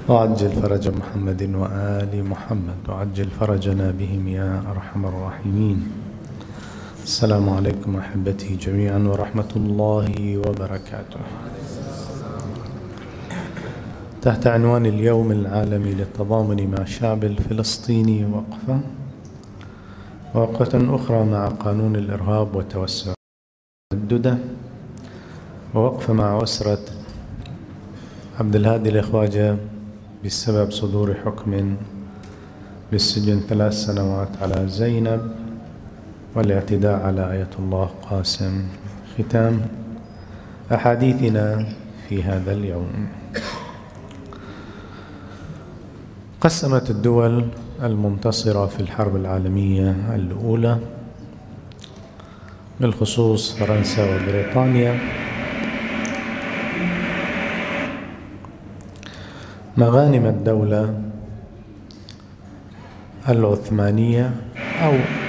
وعجل فرج محمد وآل محمد وعجل فرجنا بهم يا أرحم الراحمين. السلام عليكم أحبتي جميعا ورحمة الله وبركاته. تحت عنوان اليوم العالمي للتضامن مع الشعب الفلسطيني وقفة أخرى مع قانون الإرهاب وتوسع التعدد، ووقفة مع أسرة عبد الهادي الإخواجة بسبب صدور حكم بالسجن 3 سنوات على زينب والاعتداء على آية الله قاسم. ختام أحاديثنا في هذا اليوم. قسمت الدول المنتصرة في الحرب العالمية الأولى بالخصوص فرنسا وبريطانيا مغانم الدولة العثمانية أو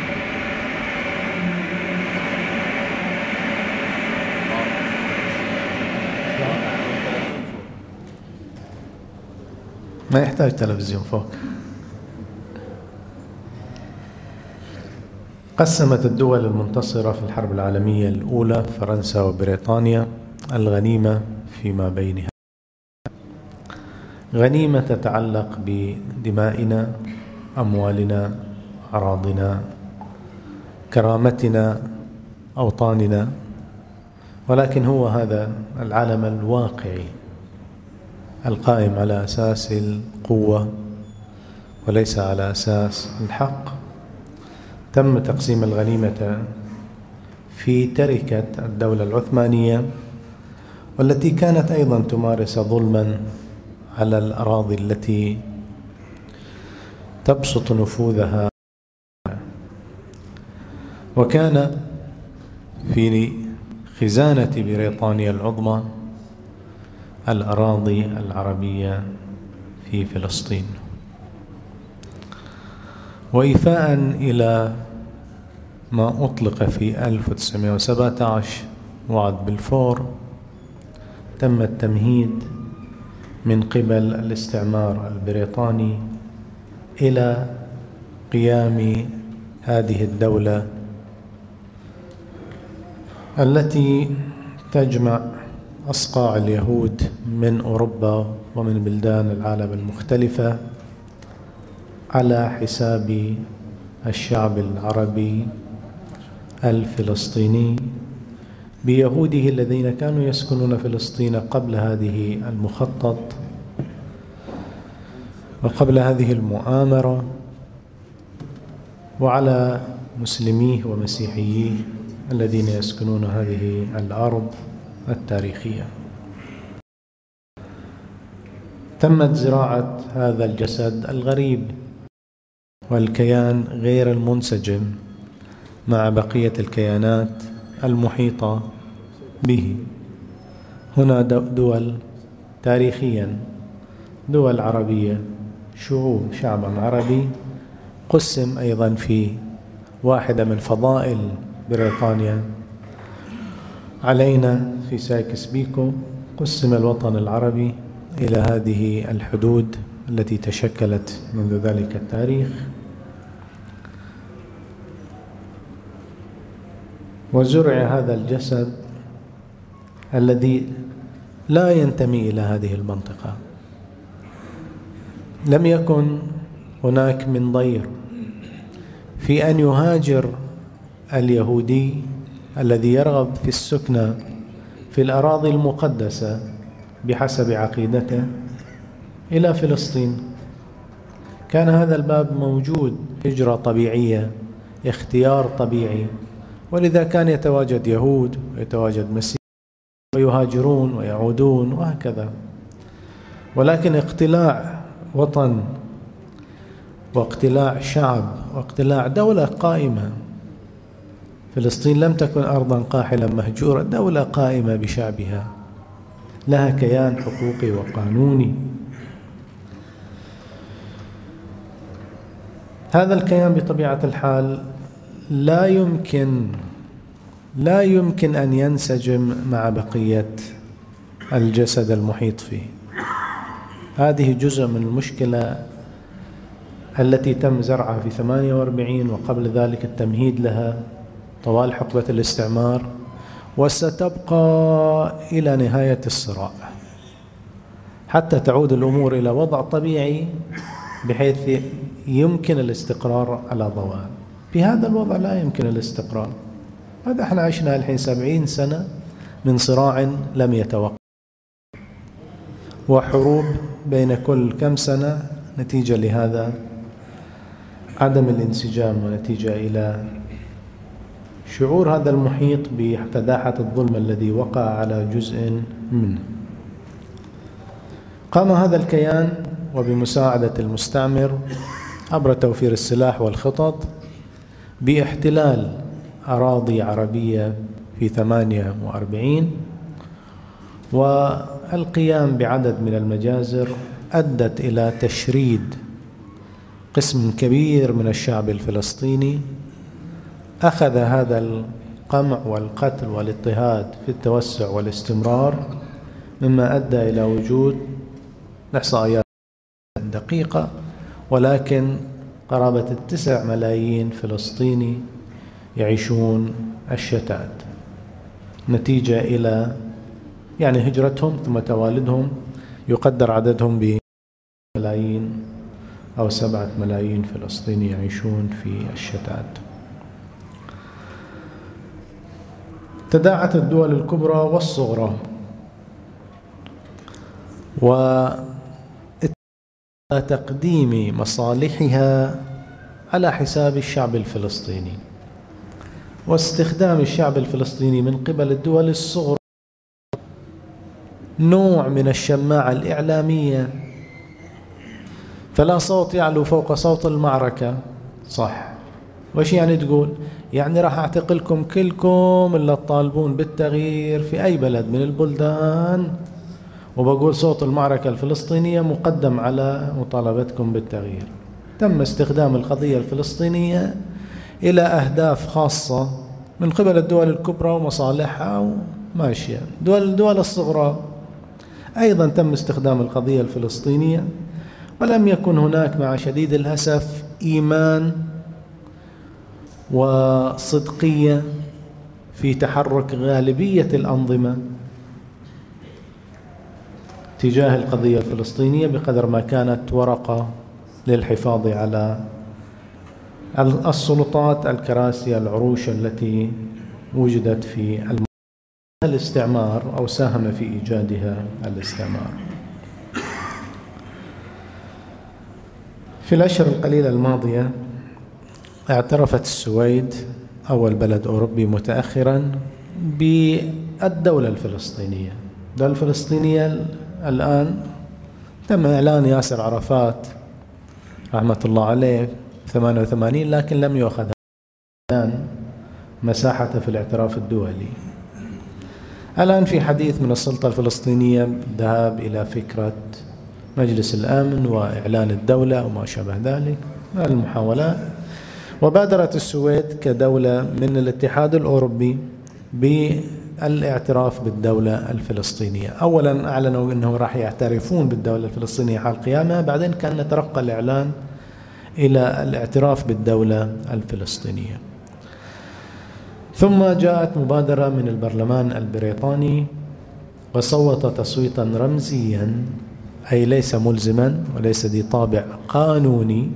ما يحتاج تلفزيون فوق. قسمت الدول المنتصرة في الحرب العالمية الأولى فرنسا وبريطانيا الغنيمة فيما بينها. غنيمة تتعلق بدمائنا، أموالنا، أراضنا، كرامتنا، أوطاننا، ولكن هو هذا العالم الواقعي القائم على أساس القوة وليس على أساس الحق. تم تقسيم الغنيمة في تركة الدولة العثمانية، والتي كانت أيضا تمارس ظلما على الأراضي التي تبسط نفوذها. وكان في خزانة بريطانيا العظمى الأراضي العربية في فلسطين. وإيفاء إلى ما أطلق في 1917 وعد بلفور، تم التمهيد من قبل الاستعمار البريطاني إلى قيام هذه الدولة التي تجمع أصقاع اليهود من أوروبا ومن بلدان العالم المختلفة على حساب الشعب العربي الفلسطيني بيهوده الذين كانوا يسكنون فلسطين قبل هذه المخطط وقبل هذه المؤامرة، وعلى مسلميه ومسيحييه الذين يسكنون هذه الأرض التاريخية. تمت زراعة هذا الجسد الغريب والكيان غير المنسجم مع بقية الكيانات المحيطة به. هنا دول تاريخيا، دول عربية، شعب عربي قسم أيضا في واحدة من فضائل بريطانيا علينا في سايكس بيكو. قسم الوطن العربي إلى هذه الحدود التي تشكلت منذ ذلك التاريخ، وزرع هذا الجسد الذي لا ينتمي إلى هذه المنطقة. لم يكن هناك من ضير في أن يهاجر اليهودي الذي يرغب في السكنة في الأراضي المقدسة بحسب عقيدته إلى فلسطين. كان هذا الباب موجود، هجرة طبيعية، اختيار طبيعي، ولذا كان يتواجد يهود ويتواجد مسيح ويهاجرون ويعودون وهكذا. ولكن اقتلاع وطن واقتلاع شعب واقتلاع دولة قائمة، فلسطين لم تكن أرضا قاحلة مهجورة، دولة قائمة بشعبها لها كيان حقوقي وقانوني. هذا الكيان بطبيعة الحال لا يمكن أن ينسجم مع بقية الجسد المحيط فيه. هذه جزء من المشكلة التي تم زرعها في 48 وقبل ذلك التمهيد لها طوال حقبة الاستعمار، وستبقى إلى نهاية الصراع حتى تعود الأمور إلى وضع طبيعي بحيث يمكن الاستقرار على ضوء. بهذا الوضع لا يمكن الاستقرار. هذا احنا عشنا الحين 70 سنة من صراع لم يتوقف، وحروب بين كل كم سنة نتيجة لهذا عدم الانسجام، ونتيجة إلى شعور هذا المحيط بفداحة الظلم الذي وقع على جزء منه. قام هذا الكيان وبمساعدة المستعمر عبر توفير السلاح والخطط باحتلال أراضي عربية في 48، والقيام بعدد من المجازر أدت إلى تشريد قسم كبير من الشعب الفلسطيني. أخذ هذا القمع والقتل والاضطهاد في التوسع والاستمرار، مما أدى إلى وجود إحصائيات دقيقة، ولكن قرابة 9 ملايين فلسطيني يعيشون الشتات نتيجة إلى هجرتهم ثم توالدهم. يقدر عددهم بملايين أو 7 ملايين فلسطيني يعيشون في الشتات. تداعت الدول الكبرى والصغرى وتقديم مصالحها على حساب الشعب الفلسطيني، واستخدام الشعب الفلسطيني من قبل الدول الصغرى نوع من الشماعة الإعلامية. فلا صوت يعلو فوق صوت المعركة. صح، وش يعني تقول؟ يعني راح أعتقلكم كلكم اللي تطالبون بالتغيير في أي بلد من البلدان، وبقول صوت المعركة الفلسطينية مقدم على مطالبتكم بالتغيير. تم استخدام القضية الفلسطينية إلى أهداف خاصة من قبل الدول الكبرى ومصالحها وماشية. الدول الصغرى أيضا تم استخدام القضية الفلسطينية، ولم يكن هناك مع شديد الأسف إيمان وصدقية في تحرك غالبية الأنظمة تجاه القضية الفلسطينية بقدر ما كانت ورقة للحفاظ على السلطات، الكراسي، العروش التي وجدت في الاستعمار أو ساهم في إيجادها الاستعمار. في الأشهر القليلة الماضية اعترفت السويد أول بلد أوروبي متأخرا بالدولة الفلسطينية. الدولة الفلسطينية الآن تم إعلان ياسر عرفات رحمة الله عليه 88، لكن لم يؤخذ الآن مساحته في الاعتراف الدولي. الآن في حديث من السلطة الفلسطينية الذهاب إلى فكرة مجلس الأمن وإعلان الدولة وما شابه ذلك من المحاولات. وبادرت السويد كدولة من الاتحاد الأوروبي بالاعتراف بالدولة الفلسطينية. أولا أعلنوا أنهم راح يعترفون بالدولة الفلسطينية حال قيامها، بعدين كان ترقى الإعلان إلى الاعتراف بالدولة الفلسطينية. ثم جاءت مبادرة من البرلمان البريطاني وصوت تصويتا رمزيا، أي ليس ملزما وليس ذي طابع قانوني،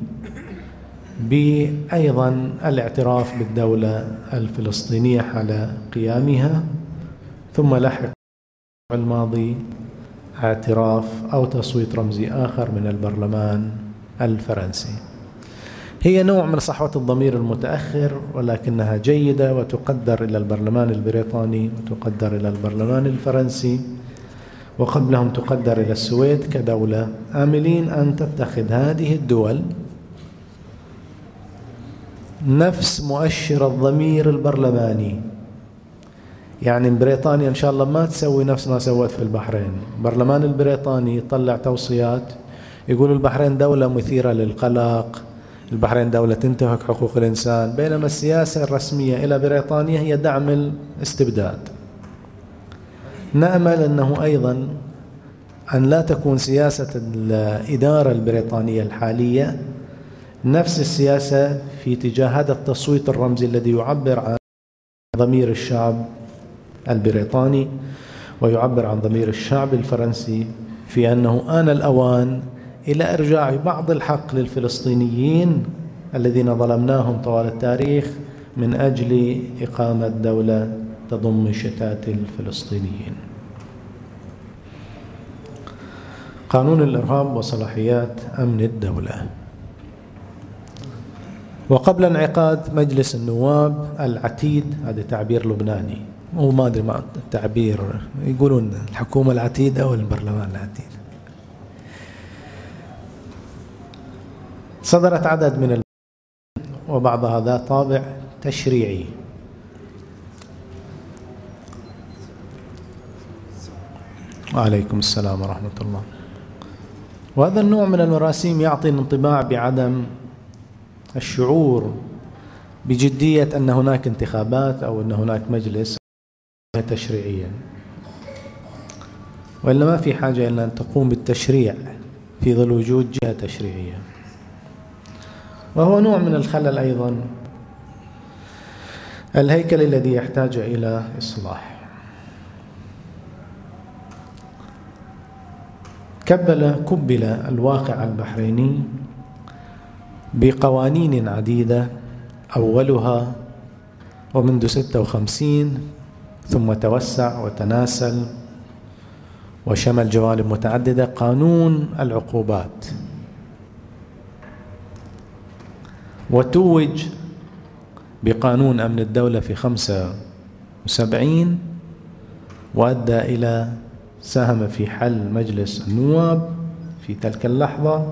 بأيضا الاعتراف بالدولة الفلسطينية حال قيامها. ثم لحق الماضي اعتراف أو تصويت رمزي آخر من البرلمان الفرنسي. هي نوع من صحوة الضمير المتأخر، ولكنها جيدة وتقدر إلى البرلمان البريطاني وتقدر إلى البرلمان الفرنسي، وقبلهم تقدر إلى السويد كدولة، آملين أن تتخذ هذه الدول نفس مؤشر الضمير البرلماني. يعني بريطانيا إن شاء الله ما تسوي نفس ما سوت في البحرين. البرلمان البريطاني يطلع توصيات يقول البحرين دولة مثيرة للقلق، البحرين دولة تنتهك حقوق الإنسان، بينما السياسة الرسمية إلى بريطانيا هي دعم الاستبداد. نأمل أنه أيضا أن لا تكون سياسة الإدارة البريطانية الحالية نفس السياسة في تجاه هذا التصويت الرمزي الذي يعبر عن ضمير الشعب البريطاني ويعبر عن ضمير الشعب الفرنسي، في أنه آن الأوان إلى إرجاع بعض الحق للفلسطينيين الذين ظلمناهم طوال التاريخ من أجل إقامة دولة تضم شتات الفلسطينيين. قانون الإرهاب وصلاحيات أمن الدولة. وقبل انعقاد مجلس النواب العتيد، هذا تعبير لبناني، هو ما أدري ما التعبير، يقولون الحكومة العتيدة أو البرلمان العتيد، صدرت عدد من وبعضها ذات طابع تشريعي. وعليكم السلام ورحمة الله. وهذا النوع من المراسيم يعطي انطباع بعدم الشعور بجدية أن هناك انتخابات أو أن هناك مجلس تشريعيا، وإلا ما في حاجة إلا أن تقوم بالتشريع في ظل وجود جهة تشريعية. وهو نوع من الخلل أيضا الهيكل الذي يحتاج إلى إصلاح. كبل الواقع البحريني بقوانين عديدة، أولها ومنذ 56 ثم توسع وتناسل وشمل جوانب متعددة، قانون العقوبات، وتوج بقانون أمن الدولة في 75، وأدى إلى ساهم في حل مجلس النواب في تلك اللحظة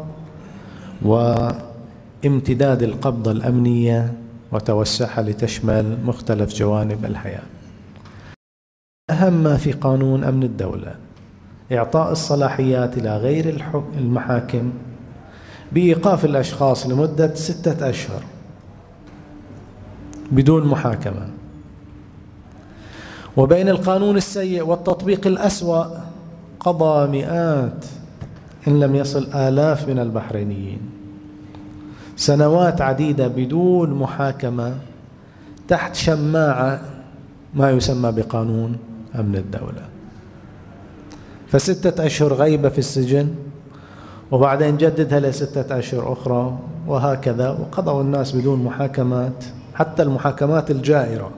وامتداد القبضة الأمنية وتوسعها لتشمل مختلف جوانب الحياة. أهم ما في قانون أمن الدولة إعطاء الصلاحيات إلى غير المحاكم بإيقاف الأشخاص لمدة 6 أشهر بدون محاكمة. وبين القانون السيء والتطبيق الأسوأ قضى مئات إن لم يصل آلاف من البحرينيين سنوات عديدة بدون محاكمة تحت شماعة ما يسمى بقانون أمن الدولة. ف6 أشهر غيبة في السجن، وبعدين جددها ل6 أشهر أخرى، وهكذا. وقضوا الناس بدون محاكمات، حتى المحاكمات الجائرة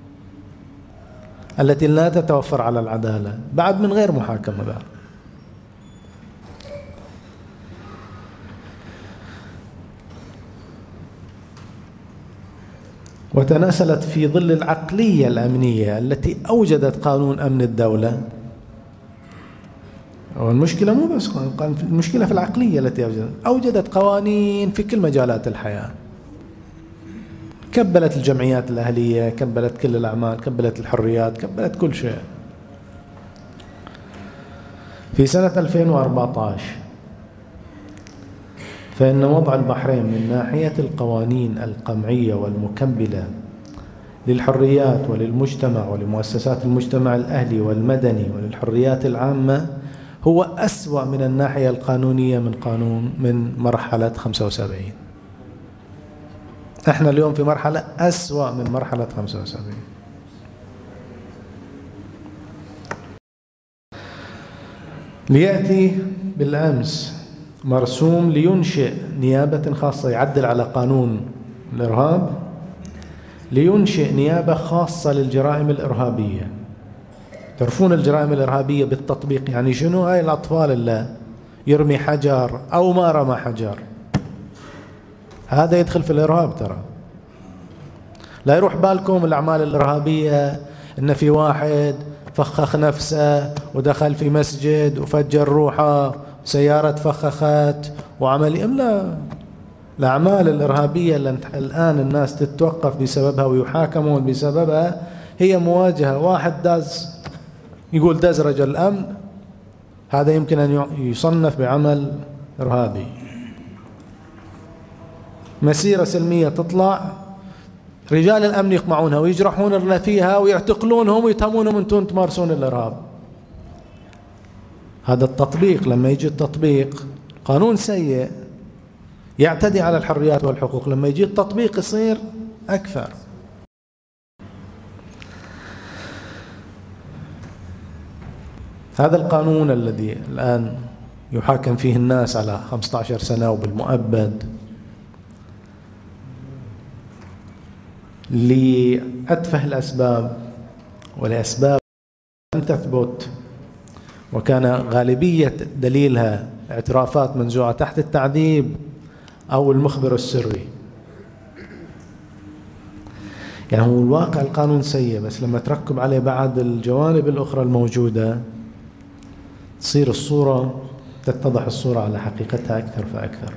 التي لا تتوفر على العدالة بعد من غير محاكمة بعد. وتناسلت في ظل العقلية الأمنية التي أوجدت قانون أمن الدولة. والمشكلة مو بس المشكلة في العقلية التي أوجدت قوانين في كل مجالات الحياة، كبلت الجمعيات الأهلية، كبلت كل الأعمال، كبلت الحريات، كبلت كل شيء. في سنة 2014 فإن وضع البحرين من ناحية القوانين القمعية والمكبلة للحريات وللمجتمع ولمؤسسات المجتمع الأهلي والمدني وللحريات العامة هو أسوأ من الناحية القانونية من مرحلة 75. احنا اليوم في مرحلة أسوأ من مرحلة 75. ليأتي بالأمس مرسوم لينشئ نيابة خاصة، يعدل على قانون الإرهاب، لينشئ نيابة خاصة للجرائم الإرهابية. تعرفون الجرائم الإرهابية بالتطبيق يعني شنو؟ هاي الأطفال اللي يرمي حجر أو ما رمى حجر، هذا يدخل في الإرهاب. ترى لا يروح بالكم الأعمال الإرهابية إن في واحد فخخ نفسه ودخل في مسجد وفجر روحه، سيارة فخخت وعمل. لا، الأعمال الإرهابية اللي الآن الناس تتوقف بسببها ويحاكمون بسببها هي مواجهة. واحد داز، يقول داز رجل الأمن، هذا يمكن أن يصنف بعمل إرهابي. مسيرة سلمية تطلع، رجال الأمن يقمعونها ويجرحون اللي فيها ويعتقلونهم ويتهمونهم أنتم تمارسون الإرهاب. هذا التطبيق، لما يجي التطبيق قانون سيء يعتدي على الحريات والحقوق، لما يجي التطبيق يصير أكثر. هذا القانون الذي الآن يحاكم فيه الناس على 15 سنة وبالمؤبد لأتفه الأسباب ولأسباب لم تثبت، وكان غالبية دليلها اعترافات منزوعة تحت التعذيب أو المخبر السري. يعني هو الواقع القانون سيء، بس لما تركب عليه بعض الجوانب الأخرى الموجودة تصير الصورة، تتضح الصورة على حقيقتها أكثر فأكثر.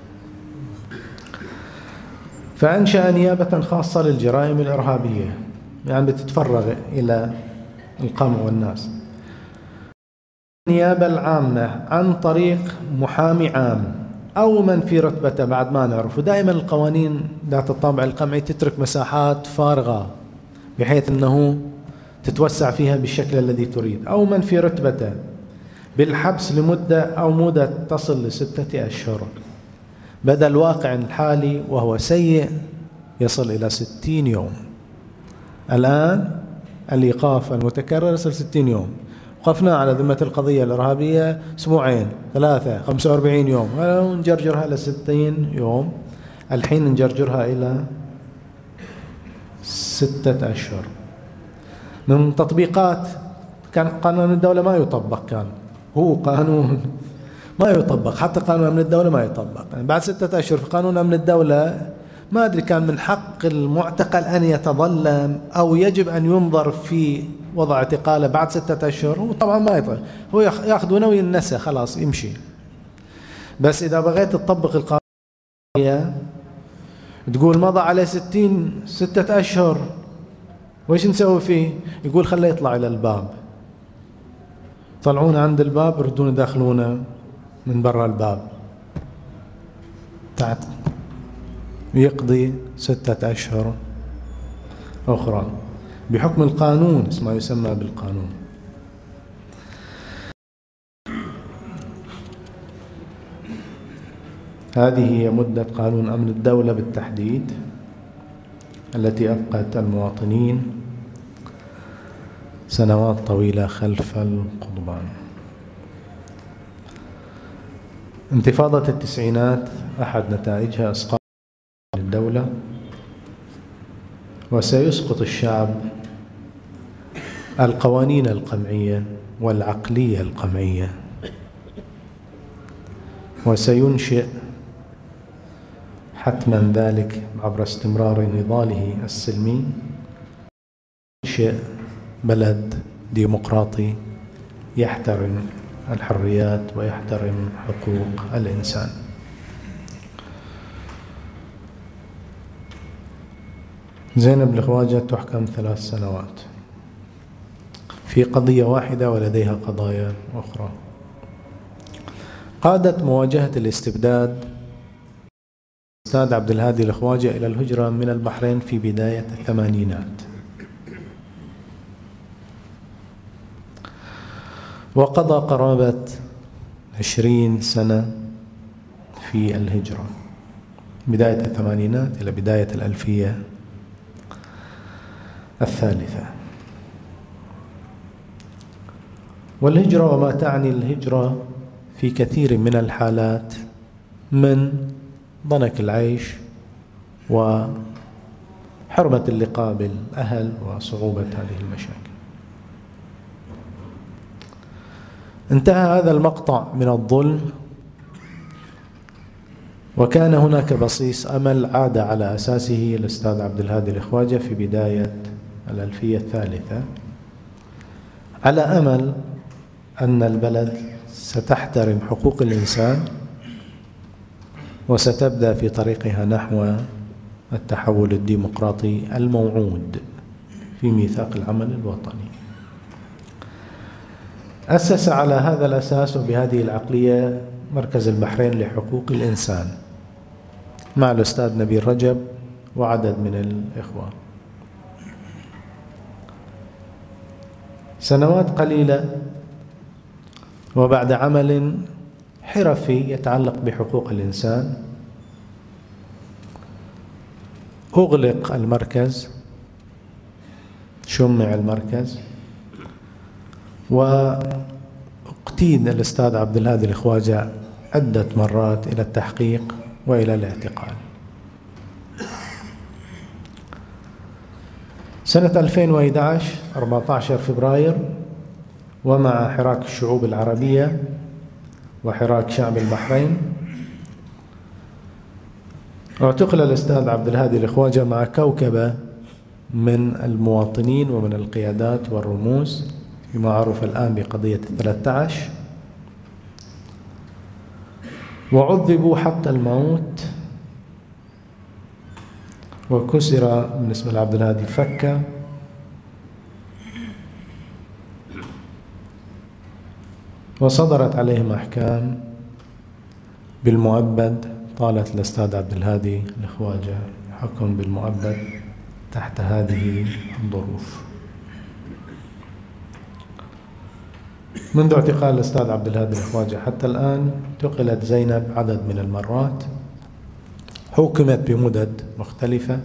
فأنشأ نيابة خاصة للجرائم الإرهابية، يعني بتتفرغ إلى القمع والناس. النيابة العامة عن طريق محامي عام أو من في رتبته بعد ما نعرف. ودائما القوانين ذات الطابع القمعي تترك مساحات فارغة بحيث أنه تتوسع فيها بالشكل الذي تريد. أو من في رتبته بالحبس لمدة أو مدة تصل ل6 أشهر، بدل الواقع الحالي وهو سيء يصل إلى 60 يوم. الآن الإيقاف المتكرر يصل 60 يوم. وقفنا على ذمة القضية الإرهابية أسبوعين 3 45 يوم، ونجرجرها إلى 60 يوم. الحين نجرجرها إلى 6 أشهر. من تطبيقات كان قانون الدولة ما يطبق، كان هو قانون ما يطبق، حتى قانون أمن الدولة ما يطبق. يعني بعد 6 أشهر في قانون أمن الدولة ما أدري كان من حق المعتقل أن يتظلم أو يجب أن ينظر في وضع اعتقاله بعد 6 أشهر. هو طبعا ما يطلع، هو ياخذ ونوي النسى خلاص يمشي. بس إذا بغيت تطبق القانون تقول مضى عليه 6 أشهر وإيش نسوي فيه؟ يقول خليه يطلع إلى الباب. طلعونا عند الباب يردون يدخلونا من برا الباب تحت، يقضي 6 أشهر أخرى بحكم القانون، اسمه يسمى بالقانون. هذه هي مدة قانون أمن الدولة بالتحديد التي أبقت المواطنين سنوات طويلة خلف القضبان. انتفاضة التسعينات أحد نتائجها إسقاط الدولة، وسيسقط الشعب القوانين القمعية والعقلية القمعية، وسينشئ حتما ذلك عبر استمرار نضاله السلمي، ينشئ بلد ديمقراطي يحترم الحريات ويحترم حقوق الإنسان. زينب الخواجة تحكم 3 سنوات في قضية واحدة ولديها قضايا أخرى. قادت مواجهة الاستبداد الأستاذ عبد الهادي الخواجة إلى الهجرة من البحرين في بداية الثمانينات، وقضى قرابة 20 سنة في الهجرة، بداية الثمانينات إلى بداية الألفية الثالثة. والهجرة وما تعني الهجرة في كثير من الحالات من ضنك العيش وحرمة اللقاء بالأهل وصعوبة هذه المشاكل. انتهى هذا المقطع من الظلم، وكان هناك بصيص أمل عاد على أساسه الأستاذ عبد الهادي الخواجة في بداية الألفية الثالثة، على أمل أن البلد ستحترم حقوق الإنسان وستبدأ في طريقها نحو التحول الديمقراطي الموعود في ميثاق العمل الوطني. أسس على هذا الأساس وبهذه العقلية مركز البحرين لحقوق الإنسان مع الأستاذ نبيل رجب وعدد من الإخوة. سنوات قليلة وبعد عمل حرفي يتعلق بحقوق الإنسان أغلق المركز، شمع المركز، واقتيد الأستاذ عبد الهادي الخواجة عدة مرات إلى التحقيق وإلى الاعتقال. سنة 2011 14 فبراير، ومع حراك الشعوب العربية وحراك شعب البحرين، اعتقل الأستاذ عبد الهادي الخواجة مع كوكبة من المواطنين ومن القيادات والرموز فيما عرف الآن بقضية 13، وعذبوا حتى الموت، وكسر بالنسبة لعبد الهادي فكة، وصدرت عليهم أحكام بالمؤبد. طالت الأستاذ عبد الهادي الخواجة حكم بالمؤبد تحت هذه الظروف. منذ اعتقال الأستاذ عبد الهادي الخواجة حتى الآن اعتقلت زينب عدد من المرات، حكمت بمدد مختلفة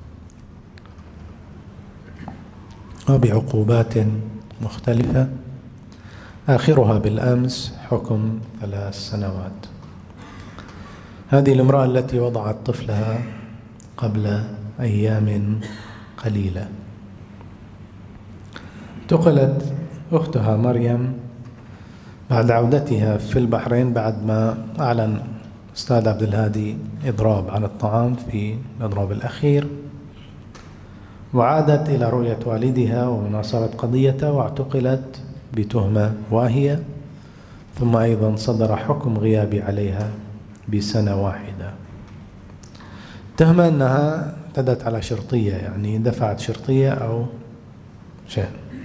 وبعقوبات مختلفة، آخرها بالأمس حكم 3 سنوات. هذه الامرأة التي وضعت طفلها قبل أيام قليلة. اعتقلت أختها مريم بعد عودتها في البحرين، بعد ما أعلن أستاذ عبد الهادي إضراب عن الطعام في الإضراب الأخير، وعادت إلى رؤية والدها ومناصرة قضيته، واعتقلت بتهمة واهية، ثم أيضا صدر حكم غيابي عليها بسنة واحدة. تهمة أنها اعتدت على شرطية، يعني دفعت شرطية أو شيء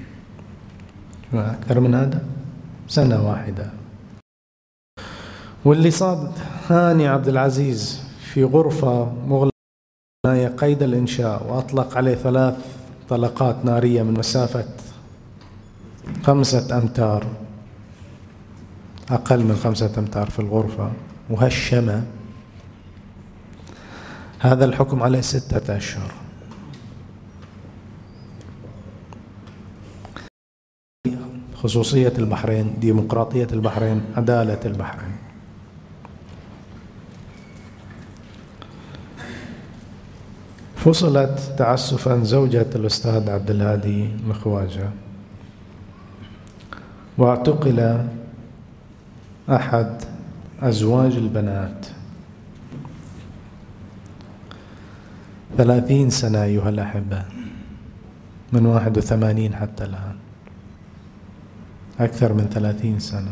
أكثر من هذا، سنة واحدة. واللي صاد هاني عبد العزيز في غرفة مغلقة قيد الإنشاء، وأطلق عليه 3 طلقات نارية من مسافة 5 أمتار، أقل من 5 أمتار في الغرفة، وهشمه. هذا الحكم عليه 6 أشهر. خصوصية البحرين، ديمقراطية البحرين، عدالة البحرين. فصلت تعسفا زوجة الأستاذ عبد الهادي الخواجة، واعتقل أحد أزواج البنات. 30 سنة أيها الأحبة، من 81 حتى الآن، أكثر من 30 سنة،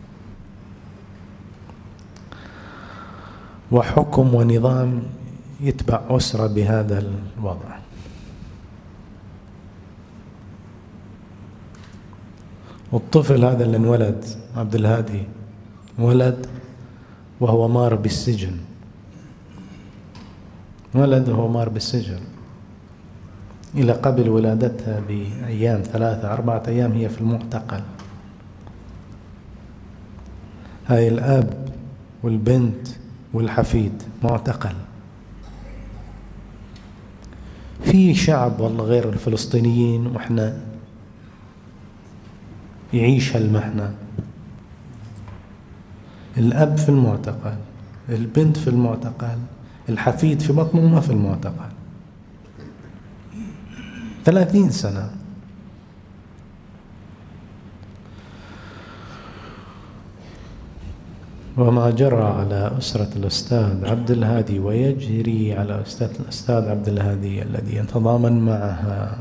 وحكم ونظام يتبع أسرة بهذا الوضع. والطفل هذا اللي انولد عبد الهادي ولد وهو مار بالسجن، ولد وهو مار بالسجن إلى قبل ولادتها بأيام، 3 4 أيام هي في المعتقل. هاي الأب والبنت والحفيد معتقل. في شعب والله غير الفلسطينيين وإحنا يعيش هالمحنة. الأب في المعتقل، البنت في المعتقل، الحفيد في بطن أمه في المعتقل. 30 سنة. وما جرى على أسرة الأستاذ عبد الهادي ويجري على الأستاذ عبد الهادي الذي يتضامن معها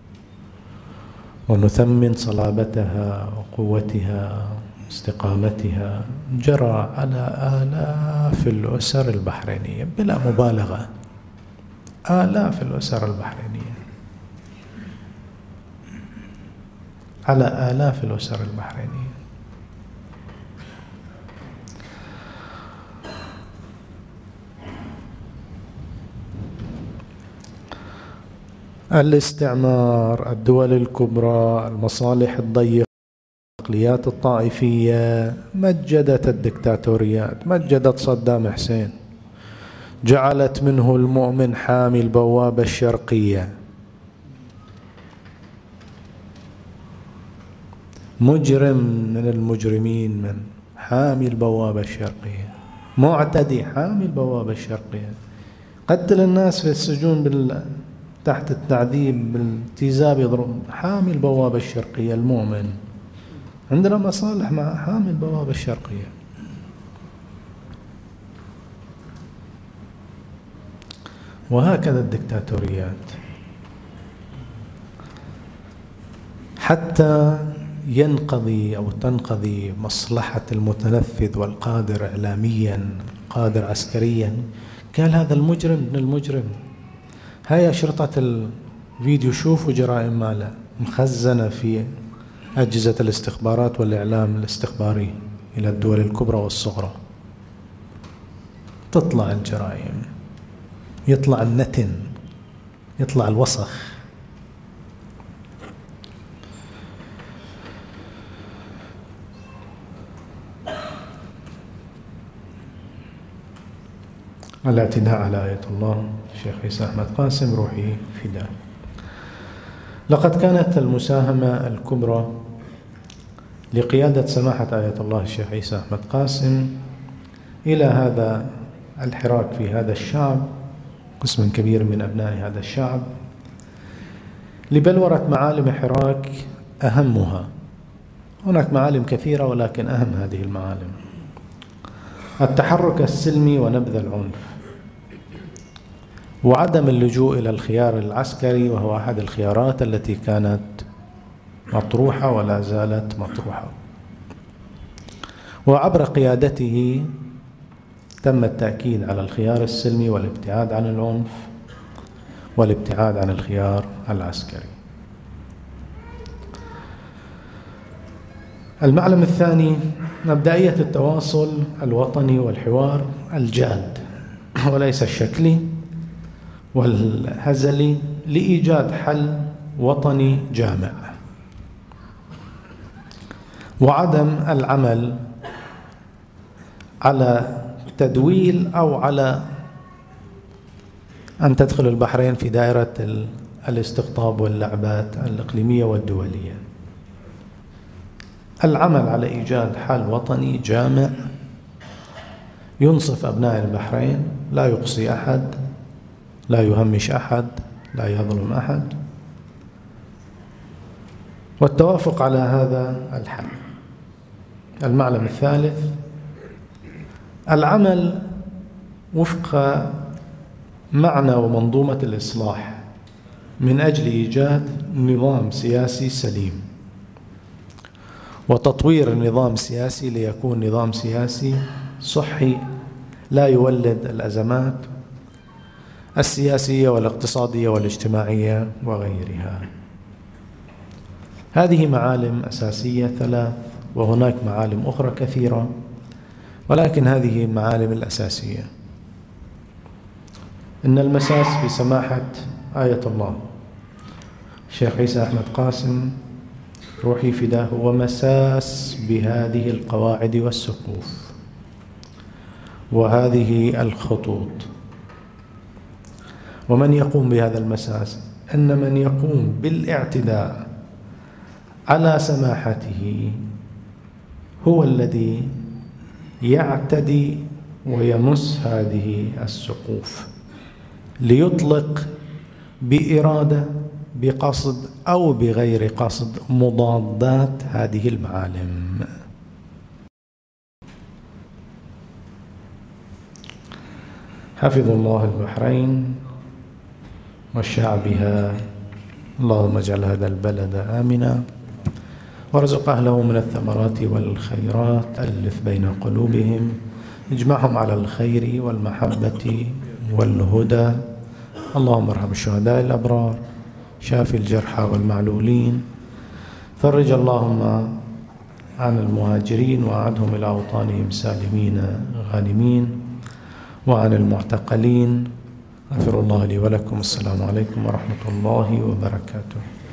ونثمن صلابتها وقوتها واستقامتها، جرى على آلاف الأسر البحرينية بلا مبالغة، آلاف الأسر البحرينية، على آلاف الأسر البحرينية. الاستعمار، الدول الكبرى، المصالح الضيقة، العقليات الطائفية، مجدت الدكتاتوريات، مجدت صدام حسين، جعلت منه المؤمن حامي البوابة الشرقية، مجرم من المجرمين، من حامي البوابة الشرقية، معتدي حامي البوابة الشرقية، قتل الناس في السجون تحت التعذيب بالتيزاب، يضرب حامي البوابة الشرقية المؤمن. عندنا مصالح مع حامي البوابة الشرقية. وهكذا الدكتاتوريات، حتى ينقضي أو تنقضي مصلحة المتنفذ والقادر إعلاميا، قادر عسكريا، قال هذا المجرم ابن المجرم. هاي أشرطة الفيديو، شوفوا جرائم ماله مخزنة في أجهزة الاستخبارات والإعلام الاستخباري إلى الدول الكبرى والصغرى. تطلع الجرائم، يطلع النتن، يطلع الوسخ. الاعتداء على آية الله، الشيخ عيسى أحمد قاسم روحي فداه. لقد كانت المساهمة الكبرى لقيادة سماحة آية الله الشيخ عيسى أحمد قاسم إلى هذا الحراك في هذا الشعب، قسم كبير من أبناء هذا الشعب، لبلورة معالم حراك أهمها. هناك معالم كثيرة ولكن أهم هذه المعالم: التحرك السلمي ونبذ العنف، وعدم اللجوء إلى الخيار العسكري، وهو أحد الخيارات التي كانت مطروحة ولا زالت مطروحة. وعبر قيادته تم التأكيد على الخيار السلمي والابتعاد عن العنف والابتعاد عن الخيار العسكري. المعلم الثاني: مبدئية التواصل الوطني والحوار الجاد وليس الشكلي والهزلي لإيجاد حل وطني جامع، وعدم العمل على تدويل أو على أن تدخل البحرين في دائرة الاستقطاب واللعبات الإقليمية والدولية. العمل على إيجاد حل وطني جامع ينصف أبناء البحرين، لا يقصي أحد، لا يهمش أحد، لا يظلم أحد، والتوافق على هذا الحل. المعلم الثالث: العمل وفق معنى ومنظومة الإصلاح من أجل إيجاد نظام سياسي سليم، وتطوير النظام السياسي ليكون نظام سياسي صحي لا يولد الأزمات السياسية والاقتصادية والاجتماعية وغيرها. هذه معالم أساسية ثلاث، وهناك معالم أخرى كثيرة، ولكن هذه المعالم الأساسية. إن المساس بسماحة آية الله الشيخ عيسى أحمد قاسم روحي فداه هو مساس بهذه القواعد والسقوف وهذه الخطوط. ومن يقوم بهذا المساس أن من يقوم بالاعتداء على سماحته هو الذي يعتدي ويمس هذه السقوف ليطلق بإرادة، بقصد أو بغير قصد، مضادات هذه المعالم. حفظ الله البحرين وشعبها، اللهم اجعل هذا البلد آمنا وارزق أهله من الثمرات والخيرات، ألف بين قلوبهم، اجمعهم على الخير والمحبة والهدى. اللهم ارحم الشهداء الأبرار، شافي الجرحى والمعلولين، فرج اللهم عن المهاجرين وأعدهم إلى أوطانهم سالمين غانمين، وعن المعتقلين. أغفر الله لي ولكم. السلام عليكم ورحمة الله وبركاته.